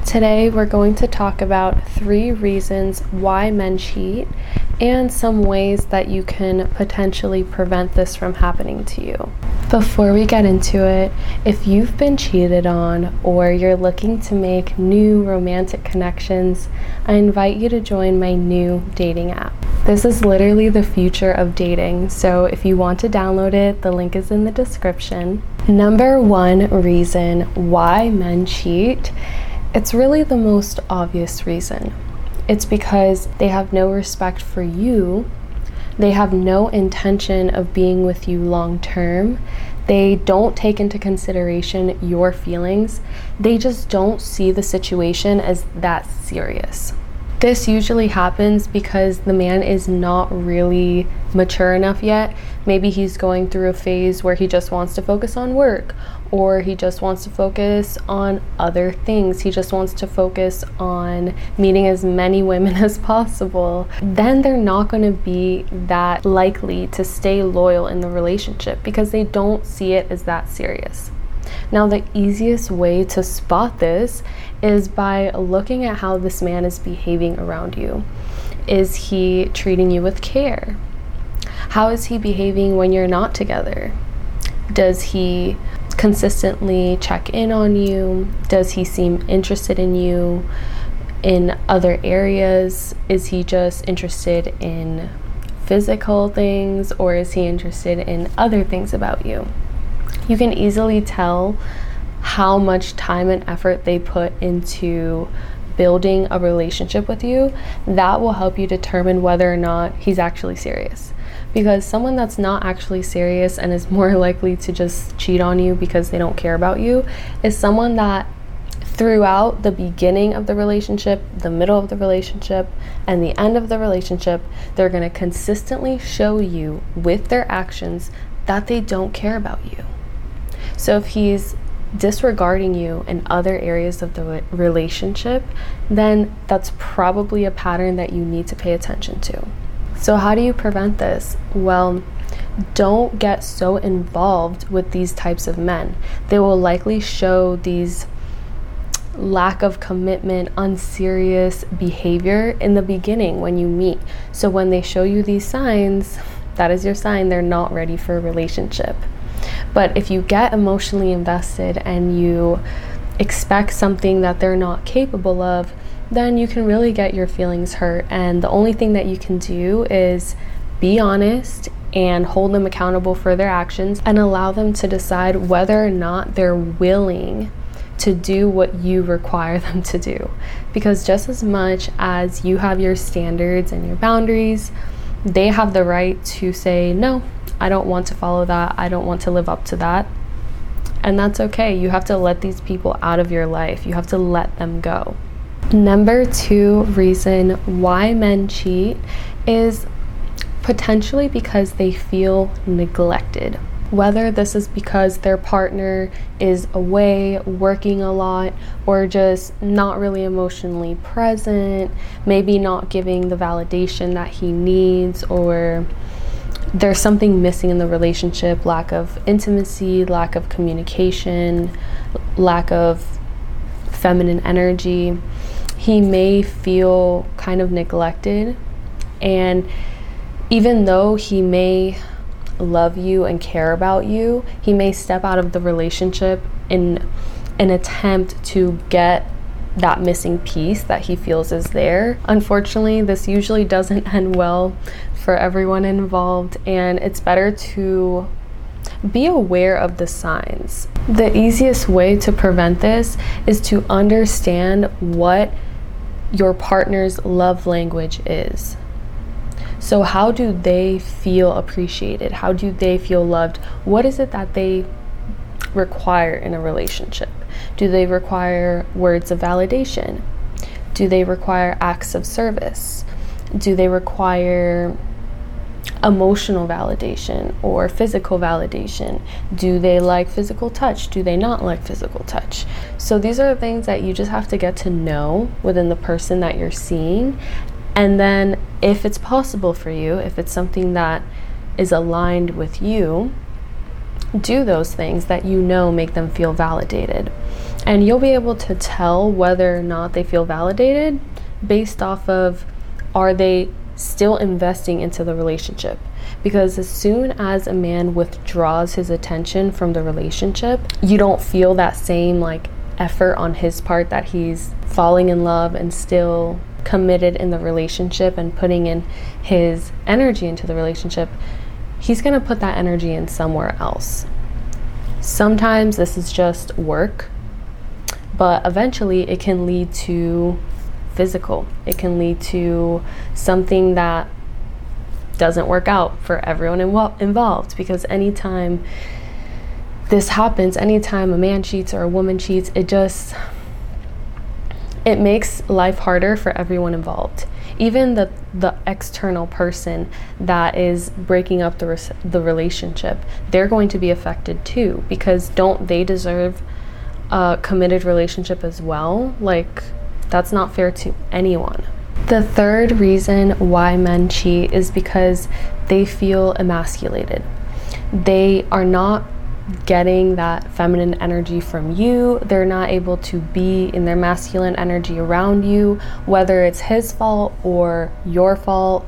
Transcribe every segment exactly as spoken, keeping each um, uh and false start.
Today we're going to talk about three reasons why men cheat and some ways that you can potentially prevent this from happening to you. Before we get into it, if you've been cheated on or you're looking to make new romantic connections, I invite you to join my new dating app. This is literally the future of dating, so if you want to download it, the link is in the description. Number one reason why men cheat, it's really the most obvious reason. It's because they have no respect for you. They have no intention of being with you long term. They don't take into consideration your feelings. They just don't see the situation as that serious. This usually happens because the man is not really mature enough yet. Maybe he's going through a phase where he just wants to focus on work, or he just wants to focus on other things. He just wants to focus on meeting as many women as possible. Then they're not going to be that likely to stay loyal in the relationship because they don't see it as that serious. Now, the easiest way to spot this is by looking at how this man is behaving around you. Is he treating you with care? How is he behaving when you're not together? Does he consistently check in on you? Does he seem interested in you in other areas? Is he just interested in physical things, or is he interested in other things about you? You can easily tell how much time and effort they put into building a relationship with you. That will help you determine whether or not he's actually serious. Because someone that's not actually serious and is more likely to just cheat on you because they don't care about you is someone that throughout the beginning of the relationship, the middle of the relationship, and the end of the relationship, they're going to consistently show you with their actions that they don't care about you. So if he's disregarding you in other areas of the relationship, then that's probably a pattern that you need to pay attention to. So how do you prevent this? Well, don't get so involved with these types of men. They will likely show these lack of commitment, unserious behavior in the beginning when you meet. So when they show you these signs, that is your sign they're not ready for a relationship. But if you get emotionally invested and you expect something that they're not capable of, then you can really get your feelings hurt. And the only thing that you can do is be honest and hold them accountable for their actions and allow them to decide whether or not they're willing to do what you require them to do. Because just as much as you have your standards and your boundaries, they have the right to say, no, I don't want to follow that. I don't want to live up to that. And that's okay. You have to let these people out of your life. You have to let them go. Number two reason why men cheat is potentially because they feel neglected. Whether this is because their partner is away, working a lot, or just not really emotionally present, maybe not giving the validation that he needs, or there's something missing in the relationship, lack of intimacy, lack of communication, lack of feminine energy. He may feel kind of neglected, and even though he may love you and care about you, he may step out of the relationship in an attempt to get that missing piece that he feels is there. Unfortunately, this usually doesn't end well for everyone involved, and it's better to be aware of the signs. The easiest way to prevent this is to understand what your partner's love language is. So how do they feel appreciated? How do they feel loved? What is it that they require in a relationship? Do they require words of validation? Do they require acts of service? Do they require emotional validation or physical validation? Do they like physical touch? Do they not like physical touch? So these are the things that you just have to get to know within the person that you're seeing. And then if it's possible for you, if it's something that is aligned with you, do those things that you know make them feel validated. And you'll be able to tell whether or not they feel validated based off of, are they still investing into the relationship? Because as soon as a man withdraws his attention from the relationship, you don't feel that same like effort on his part that he's falling in love and still committed in the relationship and putting in his energy into the relationship. He's going to put that energy in somewhere else. Sometimes this is just work, but eventually it can lead to physical. It can lead to something that doesn't work out for everyone invo- involved, because anytime this happens, anytime a man cheats or a woman cheats, it just, it makes life harder for everyone involved. Even the the external person that is breaking up the res- the relationship, they're going to be affected too, because don't they deserve a committed relationship as well? Like, that's not fair to anyone. The third reason why men cheat is because they feel emasculated. They are not getting that feminine energy from you. They're not able to be in their masculine energy around you, whether it's his fault or your fault.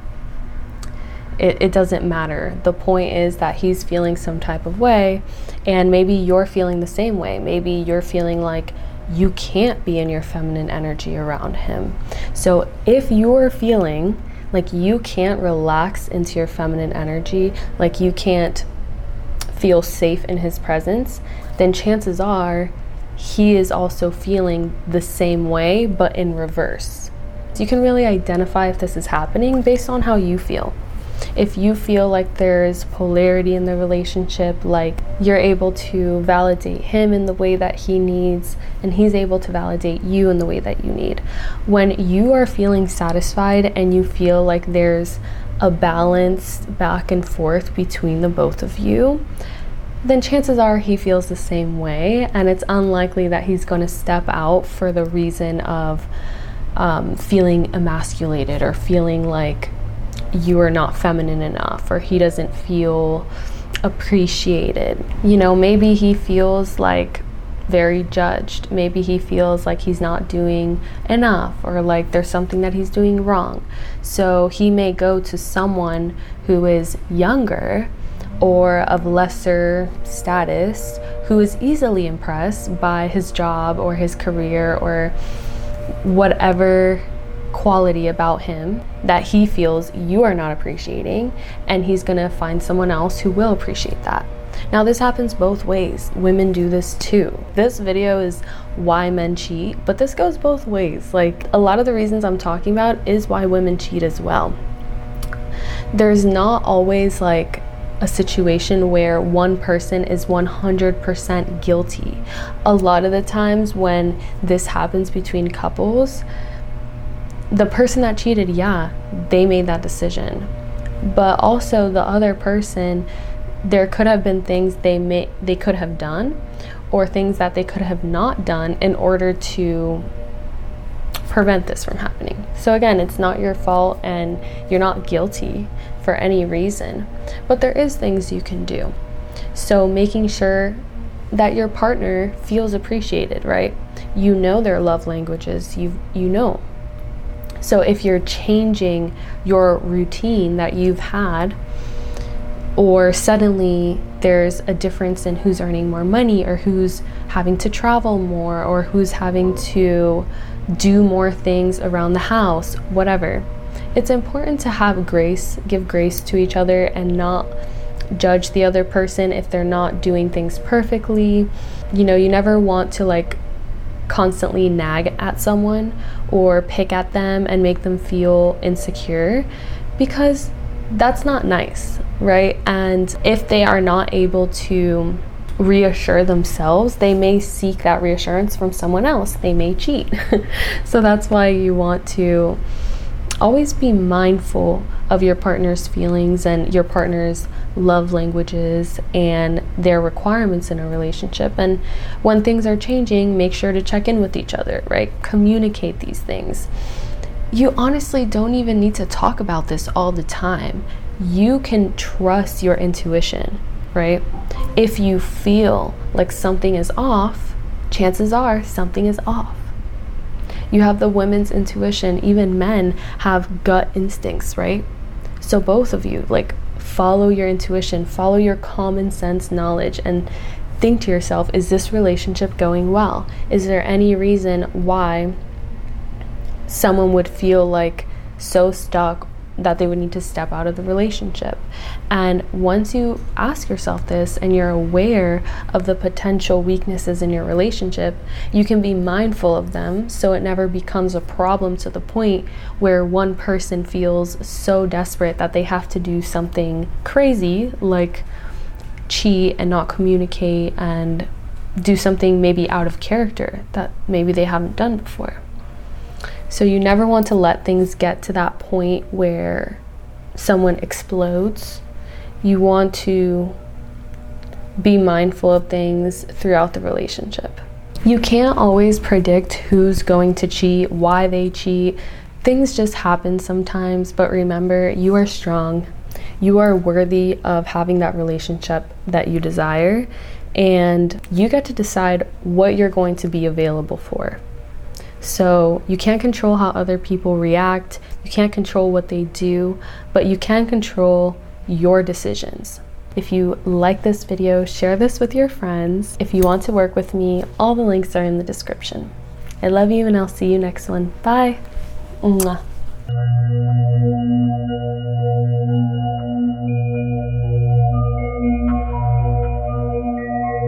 It, it doesn't matter. The point is that he's feeling some type of way, and maybe you're feeling the same way. Maybe you're feeling like you can't be in your feminine energy around him. So if you're feeling like you can't relax into your feminine energy, like you can't feel safe in his presence, then chances are he is also feeling the same way, but in reverse. So you can really identify if this is happening based on how you feel. If you feel like there's polarity in the relationship, like you're able to validate him in the way that he needs, and he's able to validate you in the way that you need. When you are feeling satisfied and you feel like there's a balance back and forth between the both of you, then chances are he feels the same way, and it's unlikely that he's going to step out for the reason of um, feeling emasculated or feeling like you are not feminine enough, or he doesn't feel appreciated. You know, maybe he feels like very judged. Maybe he feels like he's not doing enough, or like there's something that he's doing wrong. So he may go to someone who is younger or of lesser status, who is easily impressed by his job or his career or whatever quality about him that he feels you are not appreciating, and he's gonna find someone else who will appreciate that. Now, this happens both ways. Women do this too. This video is why men cheat, but this goes both ways. Like, a lot of the reasons I'm talking about is why women cheat as well. There's not always like a situation where one person is one hundred percent guilty. A lot of the times when this happens between couples, the person that cheated, yeah, they made that decision. But also the other person, there could have been things they may they could have done, or things that they could have not done in order to prevent this from happening. So again, it's not your fault and you're not guilty for any reason, but there is things you can do. So making sure that your partner feels appreciated, right? You know their love languages, you you know. So if you're changing your routine that you've had, or suddenly there's a difference in who's earning more money, or who's having to travel more, or who's having to do more things around the house, whatever, it's important to have grace, give grace to each other, and not judge the other person if they're not doing things perfectly. You know, you never want to like constantly nag at someone or pick at them and make them feel insecure, because that's not nice, right? And if they are not able to reassure themselves, they may seek that reassurance from someone else. They may cheat. So that's why you want to always be mindful of your partner's feelings and your partner's love languages and their requirements in a relationship. And when things are changing, make sure to check in with each other, right? Communicate these things. You honestly don't even need to talk about this all the time. You can trust your intuition, right? If you feel like something is off, chances are something is off. You have the women's intuition. Even men have gut instincts, right? So both of you, like, follow your intuition, follow your common sense knowledge, and think to yourself, is this relationship going well? Is there any reason why someone would feel like so stuck that they would need to step out of the relationship? And once you ask yourself this and you're aware of the potential weaknesses in your relationship, you can be mindful of them so it never becomes a problem to the point where one person feels so desperate that they have to do something crazy like cheat and not communicate and do something maybe out of character that maybe they haven't done before. So you never want to let things get to that point where someone explodes. You want to be mindful of things throughout the relationship. You can't always predict who's going to cheat, why they cheat. Things just happen sometimes, but remember, you are strong. You are worthy of having that relationship that you desire, and you get to decide what you're going to be available for. So you can't control how other people react, you can't control what they do, but you can control your decisions. If you like this video, share this with your friends. If you want to work with me, all the links are in the description. I love you, and I'll see you next one. Bye. Mwah.